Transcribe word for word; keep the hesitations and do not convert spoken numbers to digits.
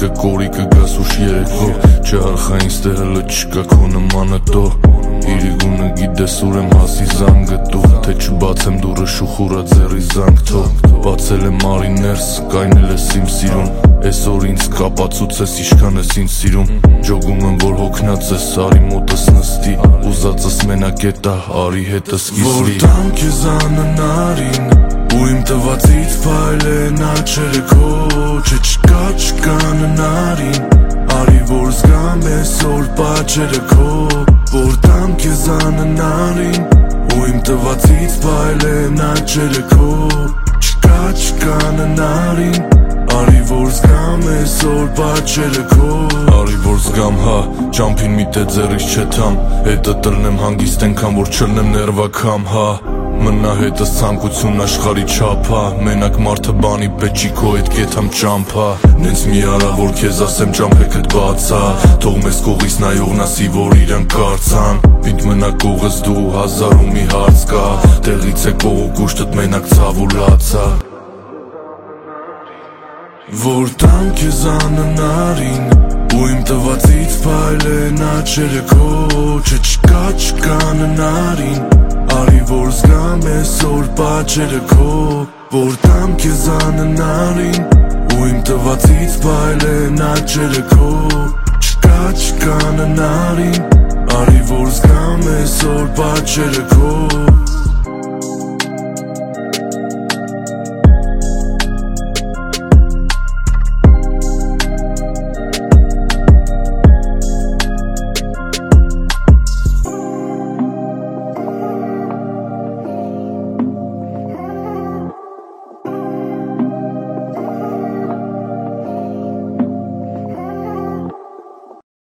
կը կորիկը գաս ուշ երեկո Չհարխային ստեղելը չկա քո նմանը տո Իրիգունը գիտես ուր եմ հասի զանգը տու Թե չբացեմ դուրը շուխուրա ձերի զանգ թո Բացել եմ արի ներս, կայնել ես իմ սիրուն Այսօր ինձ կապացուց ես իշքան ես ինձ սիրում Ջոգում եմ որ հոգնած ես արի մոտս նստի Ուզածս մենակ էտա արի հետս կիսվի Որ տամ քեզ աննարին ու իմ տվածից փայլեն աչերը քո Չէ չկա չկա ննարին Արի որ զգամ այսօր պաչերը քո Որ տամ քեզ աննարին ու իմ տվածից փայլեն աչերը քո Չկա չկա ննարին Արի որ զգամ այսօր պաչերը քո Արի որ զգամ հա Ճամփին մի տե ձեռից չեթամ Հետը տրնեմ հանգիստ ենքան որ չլնեմ ներվակամ հա Մնա հետս ցանկություն աշխարի չափա Մենակ մարդը բանի պեչի քո հետ կեթամ ճամփա Նենց մի արա որ քեզ ասեմ ճամփեքդ բացա Թող մեզ կողից նայողն ասի որ իրան կարծան Պինդ մնա կողս դու հազար ու մի հարց կա Տեղից է կողու կուշտդ մենակ ցավ ու լացա Որ տամ քեզ աննարին ու իմ տվածից փայլեն աչերը քո Չէ չկա չկա ննարին Արի որ զգամ այսօր պաչերը քո Որ տամ քեզ աննարին ու իմ տվածից փայլեն աչերը քո Չկա չկա ննարին Արի որ զգամ այսօր պաչերը քո